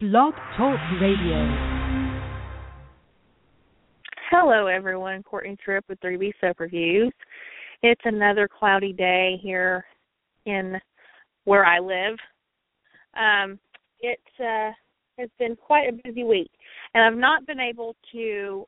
Blog Talk Radio. Hello, everyone. Courtney Tripp with 3B Soap Reviews. It's another cloudy day here in where I live. It has been quite a busy week, and I've not been able to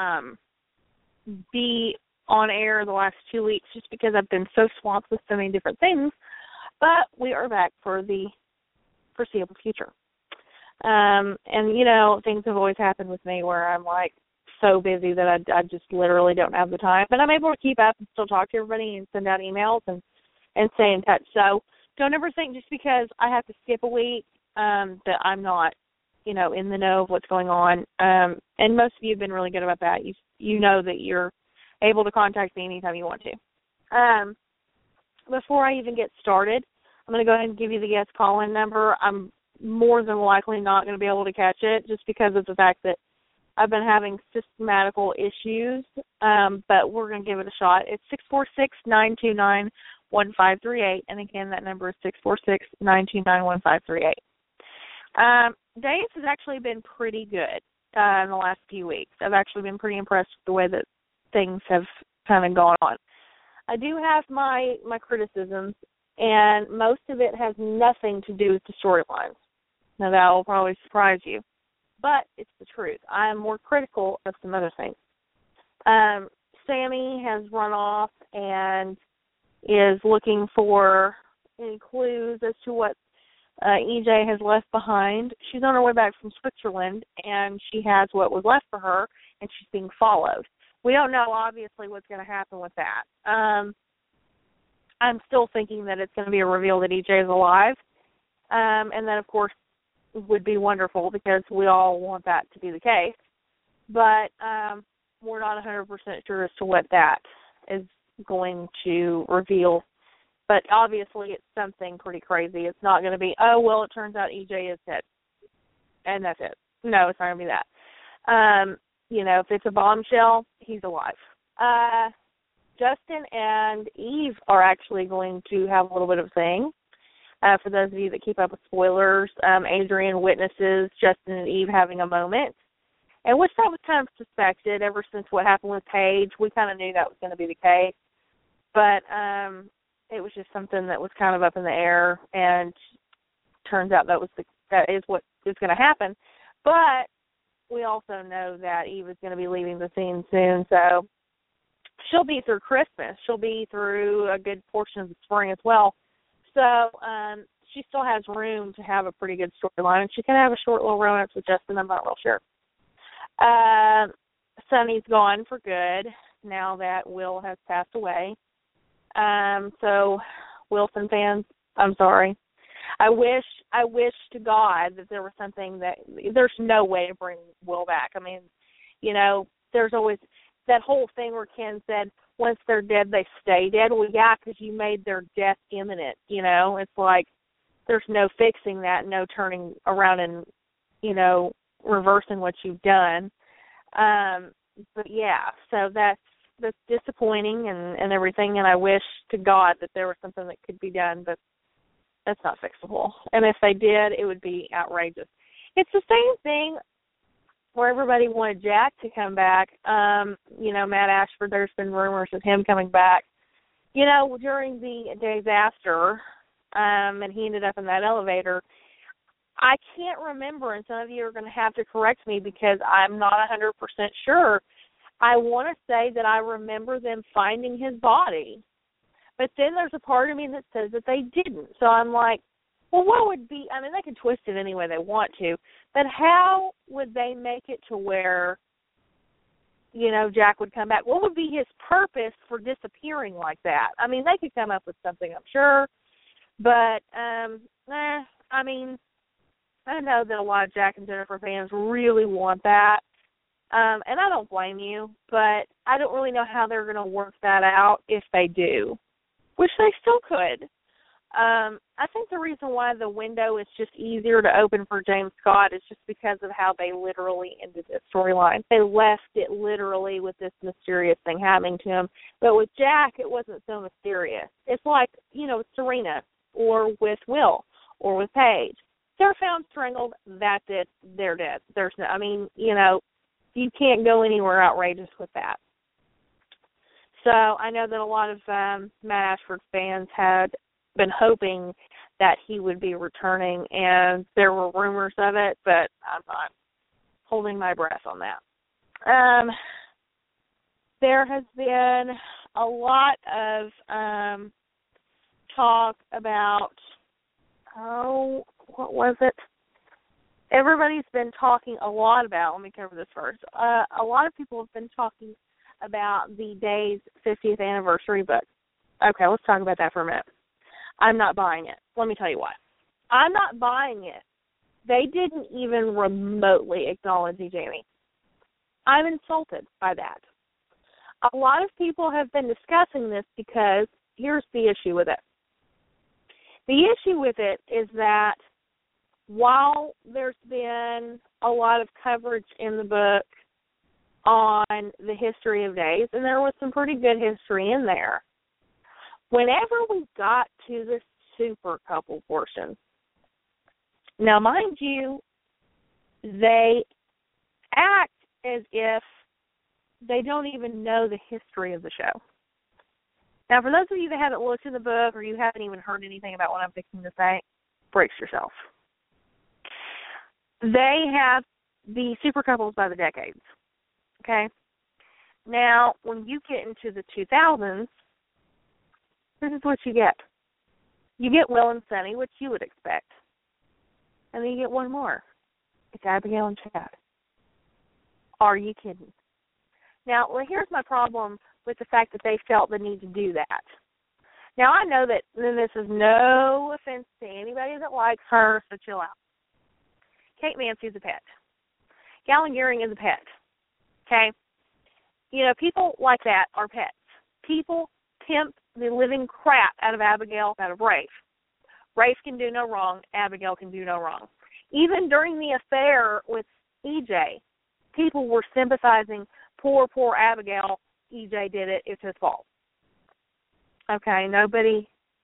be on air the last 2 weeks just because I've been so swamped with so many different things, but we are back for the foreseeable future. And, you know, things have always happened with me where I'm, like, so busy that I just literally don't have the time. But I'm able to keep up and still talk to everybody and send out emails and stay in touch. So don't ever think just because I have to skip a week that I'm not, you know, in the know of what's going on. And most of you have been really good about that. You know that you're able to contact me anytime you want to. Before I even get started, I'm going to go ahead and give you the guest call-in number. I'm more than likely not going to be able to catch it just because of the fact that I've been having systematical issues, but we're going to give it a shot. It's 646-929-1538, and again, that number is 646-929-1538. Days has actually been pretty good in the last few weeks. I've actually been pretty impressed with the way that things have kind of gone on. I do have my criticisms, and most of it has nothing to do with the storylines. Now, that will probably surprise you, but it's the truth. I am more critical of some other things. Sammy has run off and is looking for any clues as to what EJ has left behind. She's on her way back from Switzerland, and she has what was left for her, and she's being followed. We don't know, obviously, what's going to happen with that. I'm still thinking that it's going to be a reveal that EJ is alive, and that, of course, would be wonderful because we all want that to be the case. But we're not 100% sure as to what that is going to reveal. But obviously it's something pretty crazy. It's not going to be, oh, well, it turns out EJ is dead. And that's it. No, it's not going to be that. You know, if it's a bombshell, he's alive. Justin and Eve are actually going to have a little bit of a thing. For those of you that keep up with spoilers, Adrian witnesses Justin and Eve having a moment, and which that was kind of suspected ever since what happened with Paige. We kind of knew that was going to be the case, but it was just something that was kind of up in the air, and turns out that is what is going to happen. But we also know that Eve is going to be leaving the scene soon, so she'll be through Christmas. She'll be through a good portion of the spring as well. So she still has room to have a pretty good storyline, and she can have a short little romance with Justin. I'm not real sure. Sonny's gone for good now that Will has passed away. So Wilson fans, I'm sorry. I wish to God that there was something that there's no way to bring Will back. I mean, you know, there's always that whole thing where Ken said, once they're dead, they stay dead. Well, yeah, because you made their death imminent, you know. It's like there's no fixing that, no turning around and, you know, reversing what you've done. But, yeah, so that's disappointing and everything, and I wish to God that there was something that could be done, but that's not fixable. And if they did, it would be outrageous. It's the same thing where everybody wanted Jack to come back. You know, Matt Ashford, there's been rumors of him coming back. You know, during the days after, and he ended up in that elevator, I can't remember, and some of you are going to have to correct me because I'm not 100% sure. I want to say that I remember them finding his body. But then there's a part of me that says that they didn't. So I'm like, well, what would be, I mean, they can twist it any way they want to, but how would they make it to where, you know, Jack would come back? What would be his purpose for disappearing like that? I mean, they could come up with something, I'm sure, but, I mean, I know that a lot of Jack and Jennifer fans really want that, and I don't blame you, but I don't really know how they're going to work that out if they do, which they still could. I think the reason why the window is just easier to open for James Scott is just because of how they literally ended this storyline. They left it literally with this mysterious thing happening to him. But with Jack, it wasn't so mysterious. It's like, you know, Serena or with Will or with Paige. they're found strangled. That's it. They're dead. There's no, I mean, you know, you can't go anywhere outrageous with that. So I know that a lot of Matt Ashford fans had been hoping that he would be returning, and there were rumors of it, but I'm not holding my breath on that. There has been a lot of talk about, what was it? Everybody's been talking a lot about, let me cover this first. A lot of people have been talking about the Day's 50th anniversary book. Okay, let's talk about that for a minute. I'm not buying it. Let me tell you why. I'm not buying it. They didn't even remotely acknowledge Jamie. I'm insulted by that. A lot of people have been discussing this because here's the issue with it. The issue with it is that while there's been a lot of coverage in the book on the history of Days, and there was some pretty good history in there, whenever we got to the super couple portion, now mind you, they act as if they don't even know the history of the show. Now, for those of you that haven't looked in the book or you haven't even heard anything about what I'm fixing to say, brace yourself. They have the super couples by the decades, okay? Now, when you get into the 2000s, this is what you get. You get Will and Sunny, which you would expect. And then you get one more. It's Abigail and Chad. Are you kidding? Now, well, here's my problem with the fact that they felt the need to do that. Now, I know that, and this is no offense to anybody that likes her, so chill out. Kate Mansi is a pet. Galen Gearing is a pet. Okay? You know, people like that are pets. People pimp the living crap out of Abigail, out of Rafe. Rafe can do no wrong. Abigail can do no wrong. Even during the affair with EJ, people were sympathizing, poor Abigail, EJ did it, it's his fault. Okay, nobody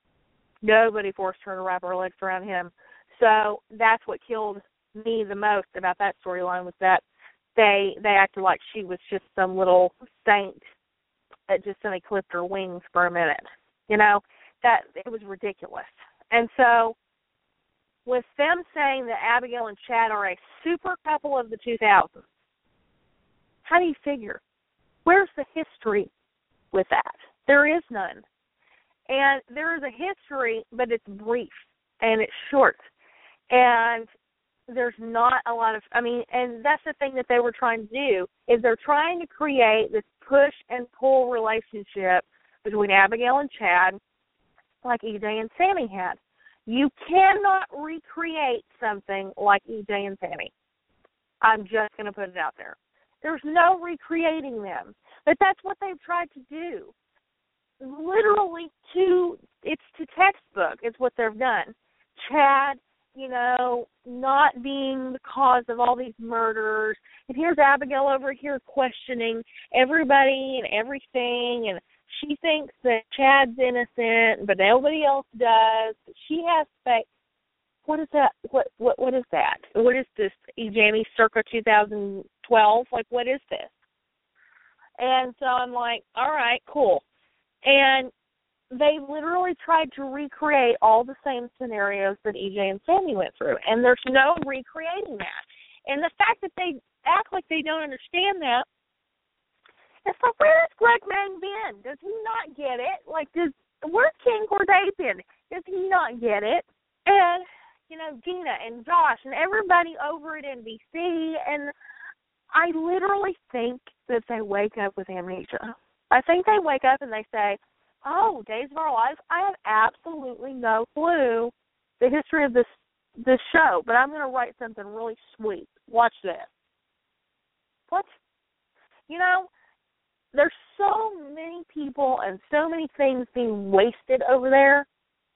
forced her to wrap her legs around him. So that's what killed me the most about that storyline, was that they acted like she was just some little saint that just suddenly clipped her wings for a minute. You know, that it was ridiculous. And so with them saying that Abigail and Chad are a super couple of the 2000s, how do you figure? Where's the history with that? There is none. And there is a history, but it's brief and it's short. And there's not a lot of, and that's the thing that they were trying to do, is they're trying to create this push and pull relationship between Abigail and Chad like EJ and Sammy had. You cannot recreate something like EJ and Sammy. I'm just going to put it out there. There's no recreating them. But that's what they've tried to do. Literally it's to textbook is what they've done. Chad, you know, not being the cause of all these murders. And here's Abigail over here questioning everybody and everything, and she thinks that Chad's innocent, but nobody else does. She has faith. What is that? What is that? What is this? Jamie circa 2012? Like, what is this? And so I'm like, all right, cool. And they literally tried to recreate all the same scenarios that EJ and Sammy went through, and there's no recreating that. And the fact that they act like they don't understand that, it's like, where has Greg Mang been? Does he not get it? Like, where's Ken Corday been? Does he not get it? And, you know, Gina and Josh and everybody over at NBC, and I literally think that they wake up with amnesia. I think they wake up and they say, oh, Days of Our Lives, I have absolutely no clue the history of this show, but I'm going to write something really sweet. Watch this. What? You know, there's so many people and so many things being wasted over there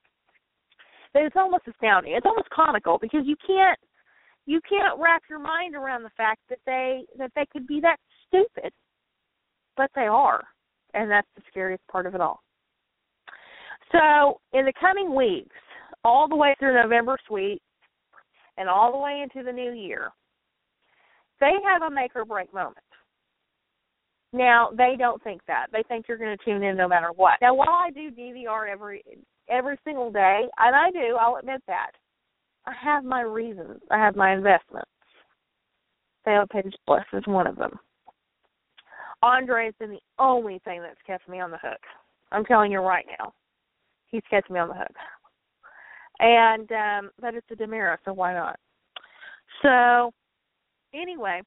that it's almost astounding. It's almost comical because you can't wrap your mind around the fact that they could be that stupid, but they are, and that's the scariest part of it all. So in the coming weeks, all the way through November Sweet, and all the way into the new year, they have a make or break moment. Now, they don't think that. They think you're going to tune in no matter what. Now, while I do DVR every single day, and I do, I'll admit that, I have my reasons. I have my investments. Failed Page Plus is one of them. Andre has been the only thing that's kept me on the hook. I'm telling you right now. He's kept me on the hook. And but it's a DiMera, so why not? So, anyway,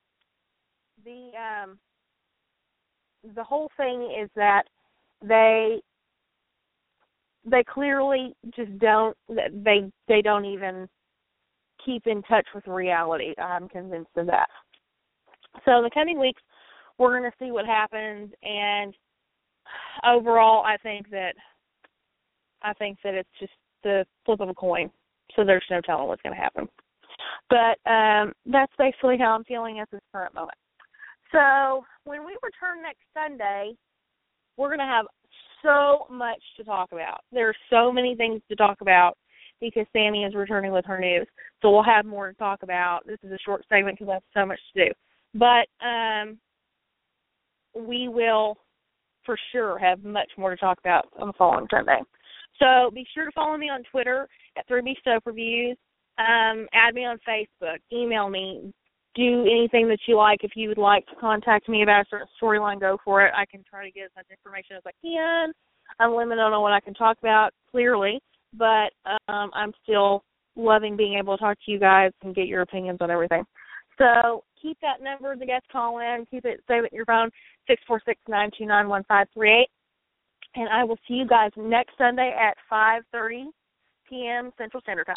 the whole thing is that they clearly just don't even keep in touch with reality. I'm convinced of that. So in the coming weeks, we're going to see what happens, and overall, I think that it's just the flip of a coin. So there's no telling what's going to happen. But that's basically how I'm feeling at this current moment. So when we return next Sunday, we're going to have so much to talk about. There are so many things to talk about because Sammy is returning with her news. So we'll have more to talk about. This is a short segment because I have so much to do. But we will for sure have much more to talk about on the following Sunday. So be sure to follow me on Twitter at 3B Soap Reviews. Add me on Facebook. Email me. Do anything that you like. If you would like to contact me about a certain storyline, go for it. I can try to get as much information as I can. I'm limited on what I can talk about, clearly, but I'm still loving being able to talk to you guys and get your opinions on everything. So keep that number, the guest call in. Keep it, save it in your phone, 646-929-1538. And I will see you guys next Sunday at 5:30 p.m. Central Standard Time.